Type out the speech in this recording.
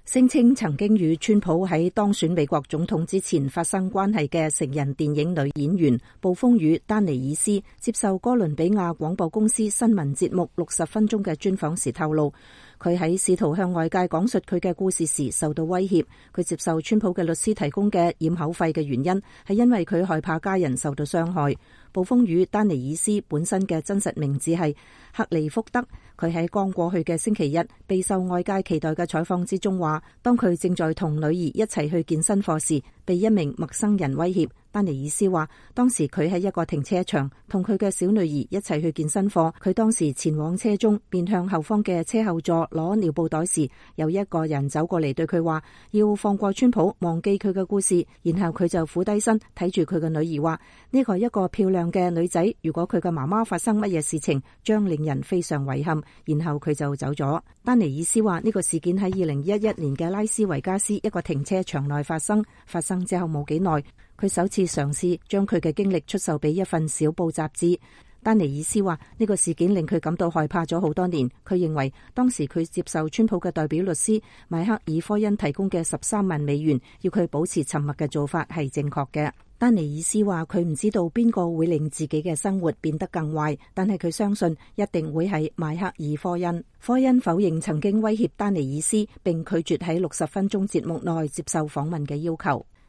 聲稱曾經與川普喺當選美國總統之前發生關係嘅成人電影女演員暴風雨丹尼爾斯接受哥倫比亞廣播公司新聞節目60分鐘嘅專訪時透露，佢喺試圖向外界講述佢嘅故事時受到威脅。佢接受川普嘅律師提供嘅掩口費嘅原因係因為佢害怕家人受到傷害。暴風雨丹尼爾斯本身嘅真實名字係克利福德。佢喺剛過去嘅星期日備受外界期待嘅採訪之中話，當佢正在同女兒一齊去健身課時，被一名陌生人威脅。丹尼爾斯話，當時佢喺一個停車場同佢嘅小女兒一齊去健身課，佢當時前往車中，面向後方嘅車後座攞尿布袋時，有一個人走過嚟對佢話要放過川普，忘記佢嘅故事，然後佢就俯低身睇住佢嘅女兒話，呢個係一個漂亮嘅女仔，如果佢嘅媽媽發生乜嘢事情，將令人非常遺憾，然後佢就走咗。丹尼爾斯話，呢個事件喺2011年嘅拉斯維加斯一個停車場內發生之後冇幾耐，佢首次嘗試將佢嘅經歷出售俾一份小報雜誌。丹尼爾斯話，呢個事件令佢感到害怕咗好多年。佢認為當時佢接受川普嘅代表律師邁克爾科恩提供嘅13萬美元，要佢保持沉默嘅做法係正確嘅。丹尼爾斯話，佢唔知道邊個會令自己嘅生活變得更壞，但係佢相信一定會係邁克爾科恩。科恩否認曾經威脅丹尼爾斯，並拒絕喺60分鐘節目內接受訪問嘅要求。